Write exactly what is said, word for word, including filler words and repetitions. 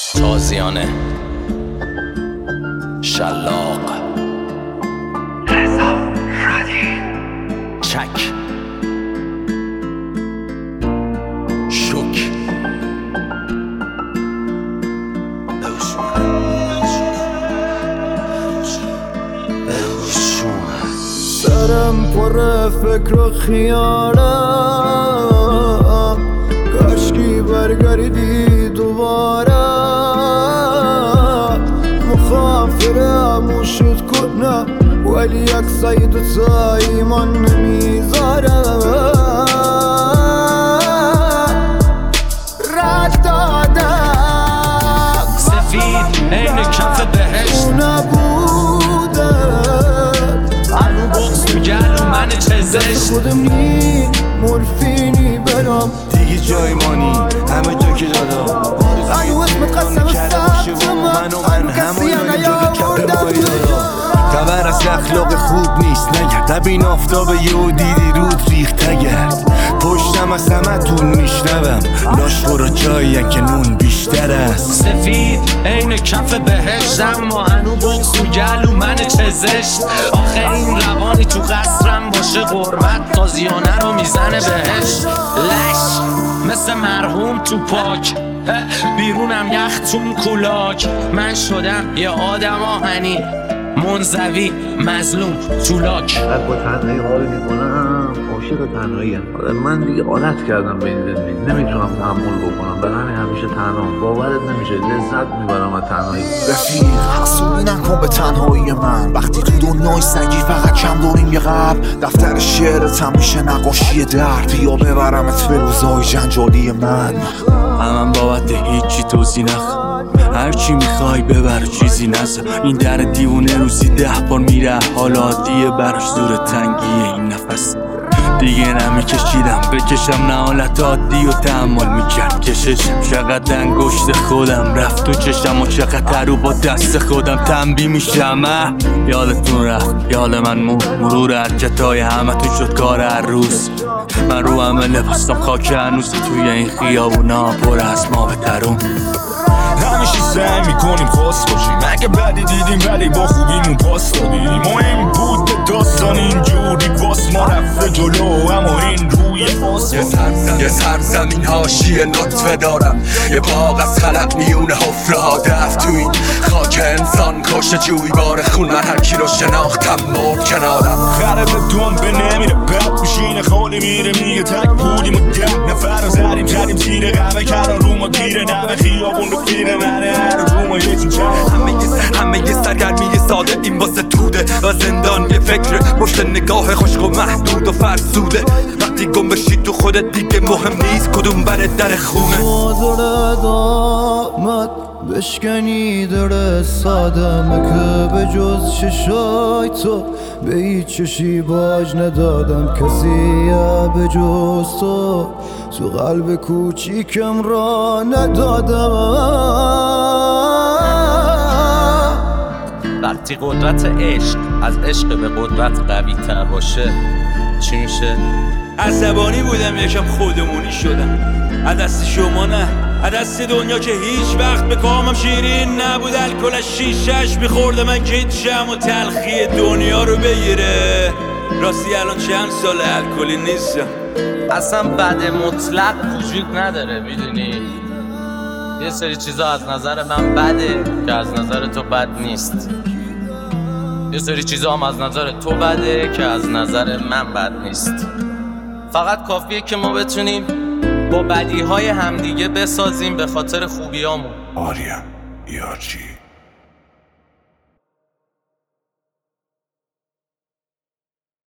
تازیانه شلاق رضا رادی چک شوک سرم پر فکر و خیالم کاشکی برگردی دوباره مخافرم و شد کنم ولی یک سید و تا ایمان نمیذاره رد دادم سفید این کف بهشت نبوده هنو بغز تو گلو من چه زشت خودم نی مورفینی برام دیگه جای مانی همه جا که دادم هنو اسمت قسم سبت من و من همه جا که کپ بایی دادم خبر از اخلاق خوب نیست نگرد دبین آفتاب یه دیدی رود ریخته گرد پشتم از همه تون میشنوم لاش خورا جایی که نون بیشتر است سفید این کف بهشت اما هنو بغز تو گلو من چه زشت آخه این روانی تو قصرم باشه غربت تازیانه رو میزنه بهش لش مثل مرحوم تو پاک بیرونم یختون کولاک من شدم یه آدم آهنی منزوی مظلوم تولاک بعد با تنهایی حال میکنم عاشق تنهایی هم. من دیگه عادت کردم به این زندگی نمیتونم تحمل بکنم برای همین همیشه تنها باورت نمیشه لذت میبرم از تنهایی. رفیق حسودی نکن به تنهایی من وقتی تو دنیای سنگی فقط کم داریم یه قبل دفتر شعرت هم میشه نقاشی درد یا ببرمت به روزای جنجالی من همم بابت هیچی توضیح نخ هرچی میخوای ببر چیزی نزا این در دیوونه روزی ده بار میره حالا عادیه براش زور تنگیه این نفس دیگه نمیکشیدم بکشم نه حالت عادی و تحمل میکرد کششم چقدر انگشت خودم رفت تو چشم و چقدر رو با دست خودم تنبی میشم یادتون رفت یاد من مور مرور حرکتای همه تو شد کار هر روز من رو همه لباستم خاک هنوز توی این خیابونا پر از ما به ترون همیشه سعی میکنیم خاص باشیم اگه بدی دیدیم ولی با خوبیمون پاس دادیم مهم بود داستان اینجوری باس ما رفته جلو اما این روی باس یه سرزمین یه سرزمین هاشی نطفه دارم یه باغ از خلق میونه حفره ها دفت توی خاک انسان کشه جوی بار خون من هر کی رو شناختم مرد کنارم خره به دوم به نمیره بد میشینه خالی میره میگه تک بودیم و ده نفر رو زدیم زدیم زیر قهوه کرا رو ما گیره نمه خیابون رو گیره منه هر رو ما یکیم چه همه یه همه یه سرگرمی ساده این واسه توده و زندان یه فکر پشت نگاه خشک و محدود و فرسوده وقتی گم بشی تو خودت دیگه مهم نیست کدوم بره در خونه مادر دامت بشکنی در سادمه که به جز چشای تو به هیچ چشی باج ندادم کسی به جز تو تو قلب کوچیکم را ندادم وقتی قدرت عشق از عشق به قدرت قوی تر باشه چی میشه؟ عصبانی بودم یکم خودمونی شدم از دست شما نه از دست دنیا که هیچ وقت به کامم شیرین نبود الکل شیشش میخورده من کیتشم و تلخی دنیا رو بگیره راستی الان چند سال الکلی نیستم اصلا بد مطلق وجود نداره میدونی یه سری چیزا از نظر من بده که از نظر تو بد نیست یه سری چیزا هم از نظر تو بده که از نظر من بد نیست فقط کافیه که ما بتونیم با بدیهای همدیگه بسازیم به خاطر خوبیامون آریم یارچی